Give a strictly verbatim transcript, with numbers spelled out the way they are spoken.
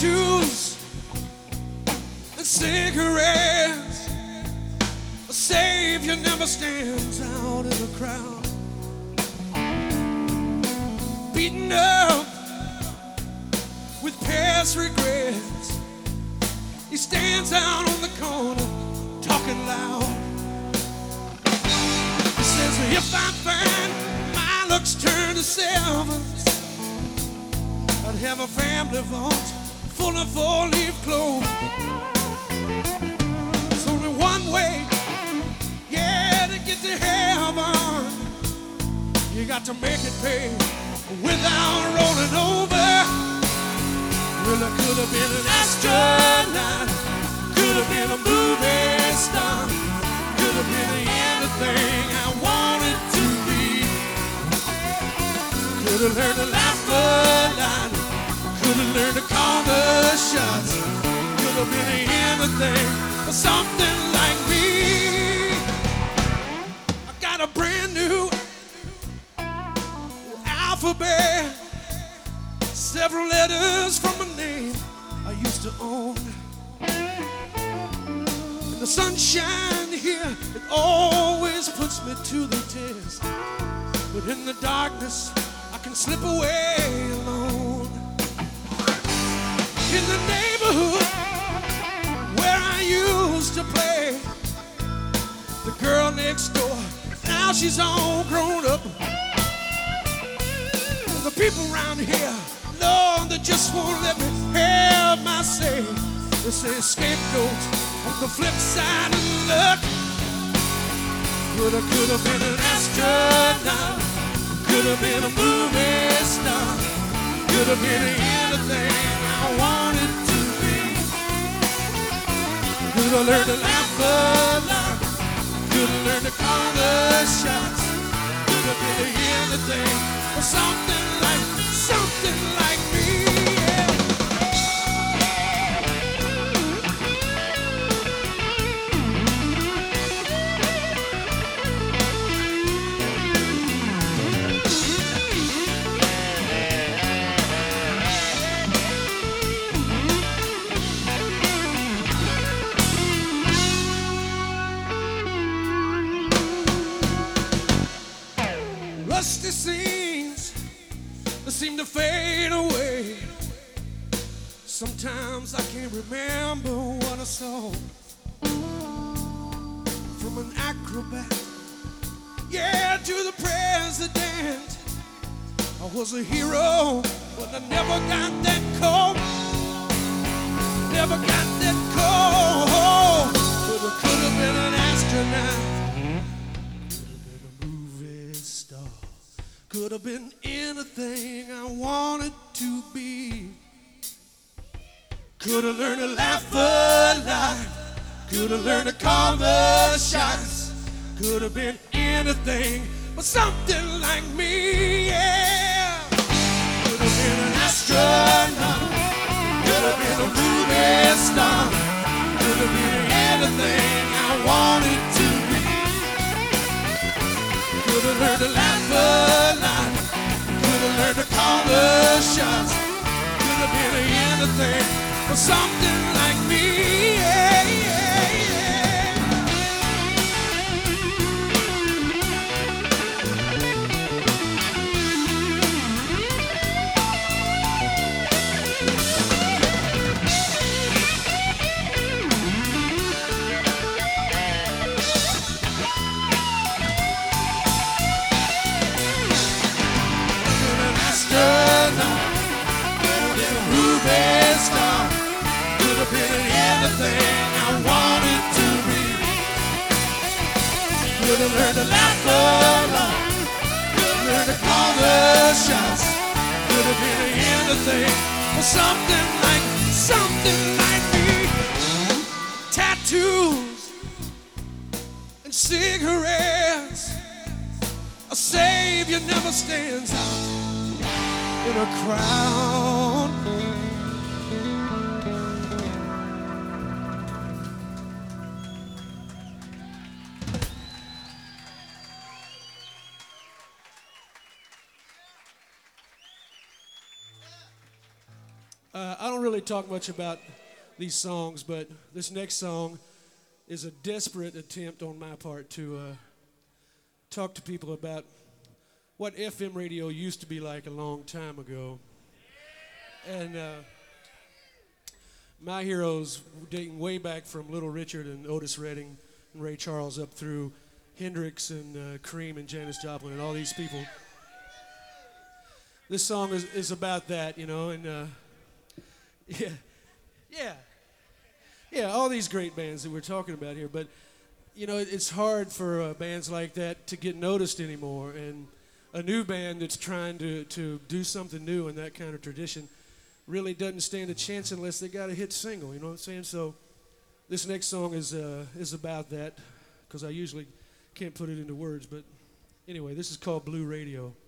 tattoos and cigarettes. A savior never stands out in a crowd. Beaten up with past regrets, he stands out on the corner talking loud. He says, if I find my looks turn to sevens, I'd have a family vault full of four-leaf clover. There's only one way, yeah, to get to heaven. You got to make it pay without rolling over. Well, I could have been an astronaut, could have been a movie star, could have been anything I wanted to be. Could have learned to laugh a lot, could have learned to call the shots, could have been anything but something like me. I got a brand new alphabet, several letters from a name I used to own. And the sunshine here, it always puts me to the test. But in the darkness, I can slip away alone. In the neighborhood where I used to play, the girl next door, now she's all grown up. The people around here, Lord, they just won't let me have my say. They say scapegoat on the flip side of luck. Could have, could have been an astronaut, could have been a movie star, could have been anything I wanted to be. Could have learned to laugh a lot, could have learned to call the shots, could have been anything or something like, something like me. Rusty scenes that seem to fade away. Sometimes I can't remember what I saw. From an acrobat, yeah, to the president. I was a hero, but I never got that call. Never got that call. But I could have been an astronaut, could have been anything I wanted to be. Could have learned to laugh a lot, could have learned to call the shots, could have been anything but something like me, yeah. Could have been an astronaut, could have been a movie star, could have been anything I wanted to be. Could have learned to laugh a lot, could have learned to call the shots, could have been anything but something like me, yeah, yeah, yeah. Star, could have been anything I wanted to be. Could have learned to laugh a lot, could have learned to call the shots, could have been anything or something like, something like me. Tattoos and cigarettes, a savior never stands out in a crowd. Uh, I don't really talk much about these songs, but this next song is a desperate attempt on my part to uh, talk to people about what F M radio used to be like a long time ago. And uh, my heroes dating way back from Little Richard and Otis Redding and Ray Charles up through Hendrix and uh, Cream and Janis Joplin and all these people. This song is, is about that, you know, and uh, yeah, yeah, yeah, all these great bands that we're talking about here. But, you know, it, it's hard for uh, bands like that to get noticed anymore. And a new band that's trying to, to do something new in that kind of tradition really doesn't stand a chance unless they got a hit single, you know what I'm saying? So this next song is uh, is about that, because I usually can't put it into words. But anyway, this is called Blue Radio.